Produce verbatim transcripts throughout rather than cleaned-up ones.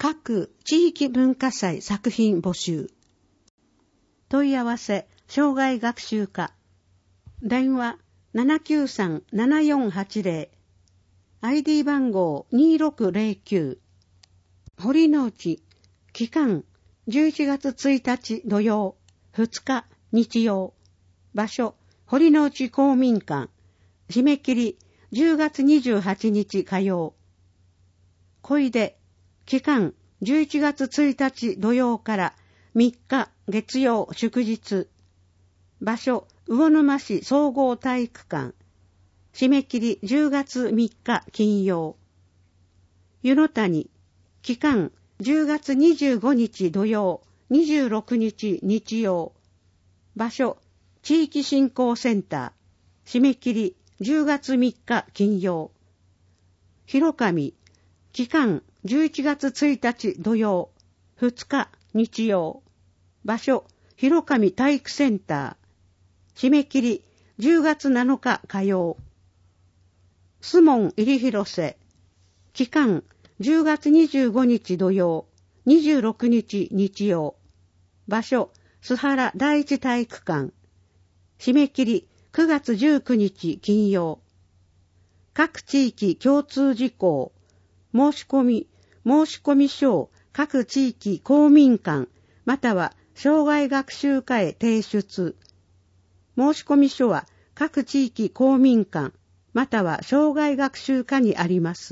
各地域文化祭作品募集。問い合わせ、障害学習課。電話 ななきゅうさん ななよんはちゼロ。アイディー 番号にろくゼロきゅう。堀之内。期間じゅういちがつついたち土曜、ふつか日曜。場所、堀之内公民館。締め切りじゅうがつにじゅうはちにち火曜。小出。期間じゅういちがつついたち土曜からみっか月曜祝日。場所、魚沼市総合体育館。締め切りじゅうがつみっか金曜。湯の谷。期間じゅうがつにじゅうごにち土曜、にじゅうろくにち日曜。場所、地域振興センター。締め切りじゅうがつみっか金曜。広上。期間じゅういちがつついたち土曜、ふつか日曜。場所、広上体育センター。締め切りじゅうがつなのか火曜。須門入広瀬。期間じゅうがつにじゅうごにち土曜、にじゅうろくにち日曜。場所、須原第一体育館。締め切りくがつじゅうくにち金曜。各地域共通事項。申し込み、申し込み書を各地域公民館または障害学習課へ提出。申し込み書は各地域公民館または障害学習課にあります。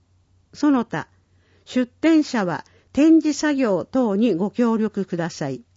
その他、出展者は展示作業等にご協力ください。